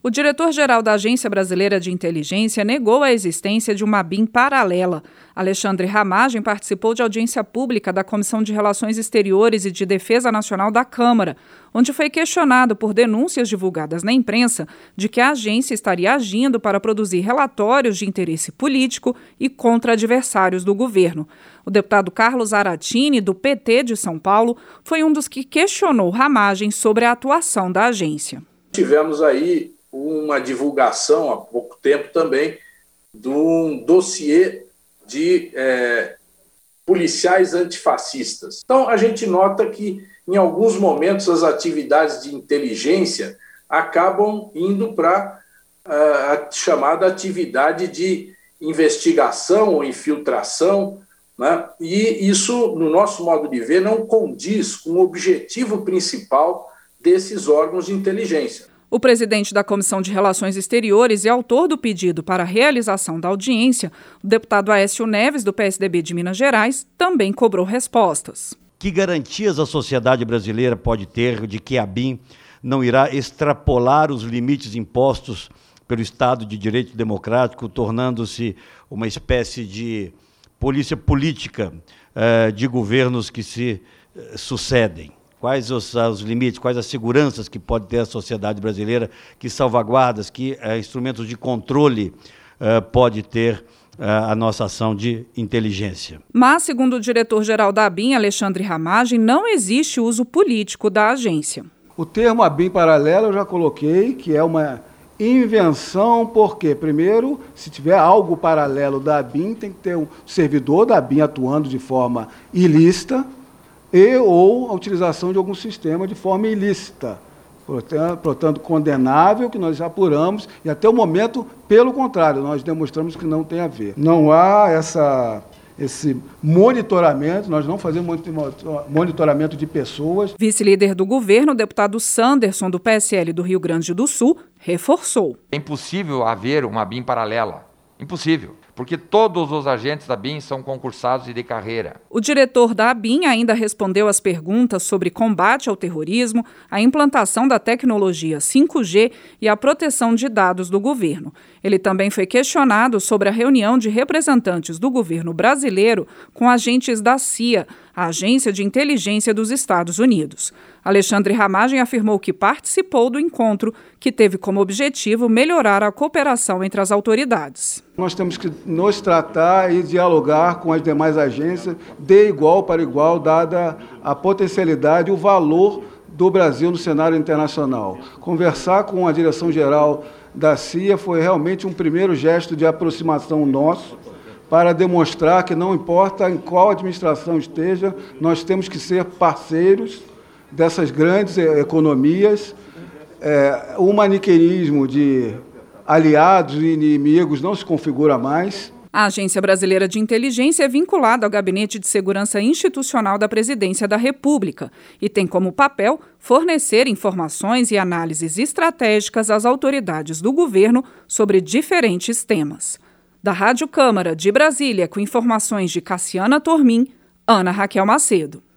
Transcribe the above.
O diretor-geral da Agência Brasileira de Inteligência negou a existência de uma ABIN paralela. Alexandre Ramagem participou de audiência pública da Comissão de Relações Exteriores e de Defesa Nacional da Câmara, onde foi questionado por denúncias divulgadas na imprensa de que a agência estaria agindo para produzir relatórios de interesse político e contra adversários do governo. O deputado Carlos Aratini, do PT de São Paulo, foi um dos que questionou Ramagem sobre a atuação da agência. Tivemos aí uma divulgação há pouco tempo também de um dossiê de policiais antifascistas. Então, a gente nota que, em alguns momentos, as atividades de inteligência acabam indo para a chamada atividade de investigação ou infiltração, né? E isso, no nosso modo de ver, não condiz com o objetivo principal desses órgãos de inteligência. O presidente da Comissão de Relações Exteriores e autor do pedido para a realização da audiência, o deputado Aécio Neves, do PSDB de Minas Gerais, também cobrou respostas. Que garantias a sociedade brasileira pode ter de que a ABIN não irá extrapolar os limites impostos pelo Estado de Direito Democrático, tornando-se uma espécie de polícia política de governos que se sucedem? Quais os limites, quais as seguranças que pode ter a sociedade brasileira, que salvaguardas, que instrumentos de controle pode ter a nossa ação de inteligência. Mas, segundo o diretor-geral da ABIN, Alexandre Ramagem, não existe uso político da agência. O termo ABIN paralela eu já coloquei, que é uma invenção, porque, primeiro, se tiver algo paralelo da ABIN, tem que ter um servidor da ABIN atuando de forma ilícita, ou a utilização de algum sistema de forma ilícita, portanto, condenável, que nós apuramos, e até o momento, pelo contrário, nós demonstramos que não tem a ver. Não há esse monitoramento, nós não fazemos monitoramento de pessoas. Vice-líder do governo, o deputado Sanderson, do PSL do Rio Grande do Sul, reforçou. É impossível haver uma ABIN paralela. Impossível. Porque todos os agentes da ABIN são concursados e de carreira. O diretor da ABIN ainda respondeu às perguntas sobre combate ao terrorismo, a implantação da tecnologia 5G e a proteção de dados do governo. Ele também foi questionado sobre a reunião de representantes do governo brasileiro com agentes da CIA, a Agência de Inteligência dos Estados Unidos. Alexandre Ramagem afirmou que participou do encontro, que teve como objetivo melhorar a cooperação entre as autoridades. Nós temos que nos tratar e dialogar com as demais agências de igual para igual, dada a potencialidade e o valor do Brasil no cenário internacional. Conversar com a direção-geral da CIA foi realmente um primeiro gesto de aproximação nosso, para demonstrar que não importa em qual administração esteja, nós temos que ser parceiros dessas grandes economias. O maniqueísmo de aliados e inimigos não se configura mais. A Agência Brasileira de Inteligência é vinculada ao Gabinete de Segurança Institucional da Presidência da República e tem como papel fornecer informações e análises estratégicas às autoridades do governo sobre diferentes temas. Da Rádio Câmara de Brasília, com informações de Cassiana Tormin, Ana Raquel Macedo.